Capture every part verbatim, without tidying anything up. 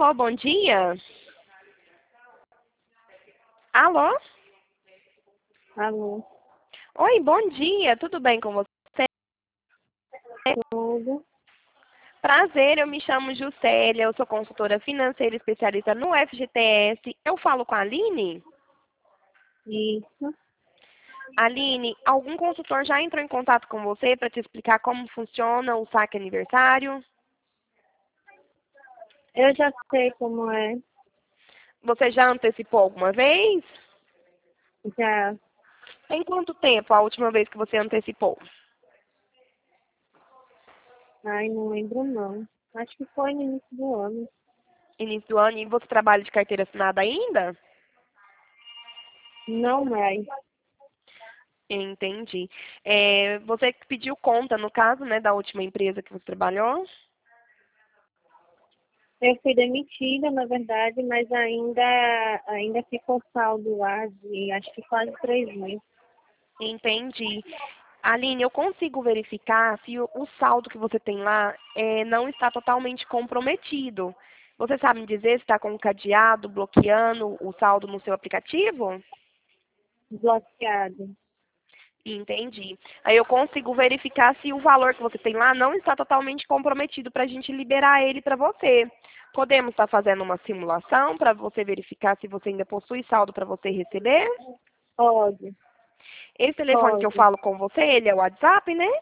Alô, bom dia. Alô? Alô, Oi, bom dia. Tudo bem com você? tudo? Prazer, eu me chamo Juscelia, eu sou consultora financeira especialista no F G T S. Eu falo com a Aline? Isso. Aline, algum consultor já entrou em contato com você para te explicar como funciona o saque aniversário? Eu já sei como é. Você já antecipou alguma vez? Já. Em quanto tempo a última vez que você antecipou? Ai, não lembro não. Acho que foi no início do ano. Início do ano, e você trabalha de carteira assinada ainda? Não mais. Entendi. É, você pediu conta, no caso, né, da última empresa que você trabalhou? Eu fui demitida, na verdade, mas ainda, ainda ficou saldo lá de acho que quase três meses. Entendi. Aline, eu consigo verificar se o, o saldo que você tem lá é, não está totalmente comprometido. Você sabe me dizer se está com cadeado, bloqueando o saldo no seu aplicativo? Bloqueado. Entendi. Aí eu consigo verificar se o valor que você tem lá não está totalmente comprometido para a gente liberar ele para você. Podemos estar fazendo uma simulação para você verificar se você ainda possui saldo para você receber? Pode, Esse telefone que eu pode. falo com você, ele é o WhatsApp, né?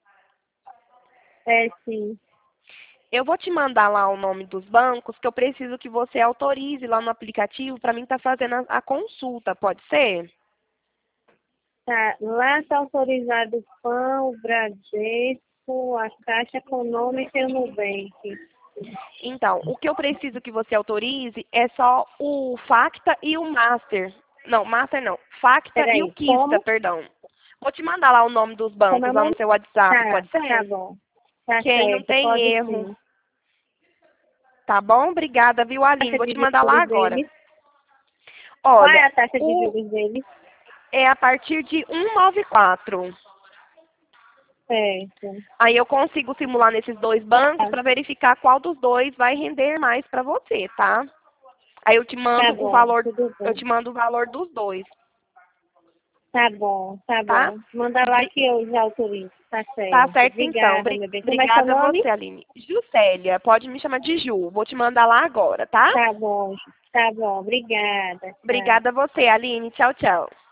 É sim. Eu vou te mandar lá o nome dos bancos que eu preciso que você autorize lá no aplicativo para mim estar fazendo a, a consulta, pode ser? Tá. Lá está autorizado o Pão, o Bradesco, a Caixa Econômica e o Nubank. Então, o que eu preciso que você autorize é só o Facta e o Master. Não, Master não. Facta e o Peraí, Kista, como? perdão. Vou te mandar lá o nome dos Como é bancos o lá no nome? seu WhatsApp, Tá, pode tá ser? bom. Tá Que aí não certo, tem pode erro. sim. Tá bom? Obrigada, viu, Aline? Taxa Vou de te mandar lá juros agora. deles. Qual é Olha, a taxa de o, juros deles? é a partir de cento e noventa e quatro. Certo. Aí eu consigo simular nesses dois bancos Tá, para verificar qual dos dois vai render mais para você, tá? Aí eu te tá mando o bom, valor, tudo eu bem. te mando o valor dos dois, Tá bom, tá tá? bom. Manda lá Bri- que eu já autorizo. Tá Tá certo. certo então. Obrigada, Bri- meu bem. Como é seu Obrigada a nome? você, Aline. Juscelia, pode me chamar de Ju. Vou te mandar lá agora, tá? Tá bom, tá bom. Obrigada. Tchau. Obrigada a você, Aline. Tchau, tchau.